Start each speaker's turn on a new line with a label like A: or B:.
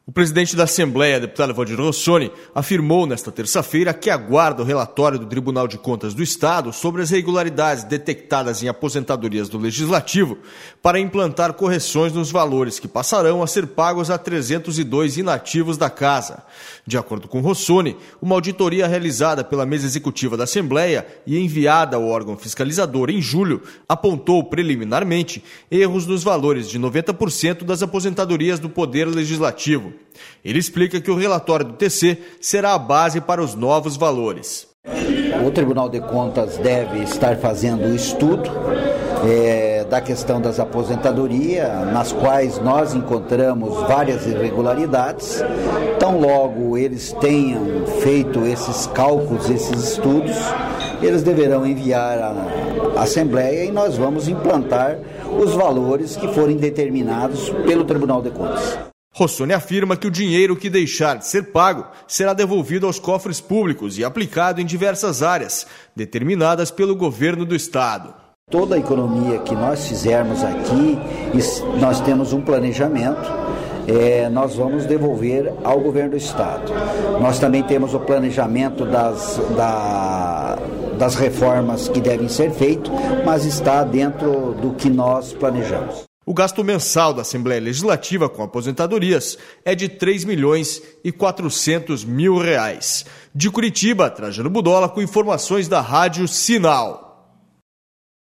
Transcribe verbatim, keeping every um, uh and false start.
A: O presidente da Assembleia, deputado Valdir Rossoni, afirmou nesta terça-feira que aguarda o relatório do Tribunal de Contas do Estado sobre as irregularidades detectadas em aposentadorias do Legislativo para implantar correções nos valores que passarão a ser pagos a trezentos e dois inativos da Casa. De acordo com Rossoni, uma auditoria realizada pela mesa executiva da Assembleia e enviada ao órgão fiscalizador em julho apontou preliminarmente erros nos valores de noventa por cento das aposentadorias do Poder Legislativo. Ele explica que o relatório do T C será a base para os novos valores.
B: O Tribunal de Contas deve estar fazendo o estudo é, da questão das aposentadorias, nas quais nós encontramos várias irregularidades. Tão logo eles tenham feito esses cálculos, esses estudos, eles deverão enviar à Assembleia e nós vamos implantar os valores que forem determinados pelo Tribunal de Contas.
A: Rossoni afirma que o dinheiro que deixar de ser pago será devolvido aos cofres públicos e aplicado em diversas áreas, determinadas pelo governo do Estado.
B: Toda a economia que nós fizermos aqui, nós temos um planejamento, é, nós vamos devolver ao governo do Estado. Nós também temos o planejamento das, da, das reformas que devem ser feitas, mas está dentro do que nós planejamos.
A: O gasto mensal da Assembleia Legislativa com aposentadorias é de três milhões e quatrocentos mil reais. De Curitiba, Trajano Budola com informações da Rádio Sinal.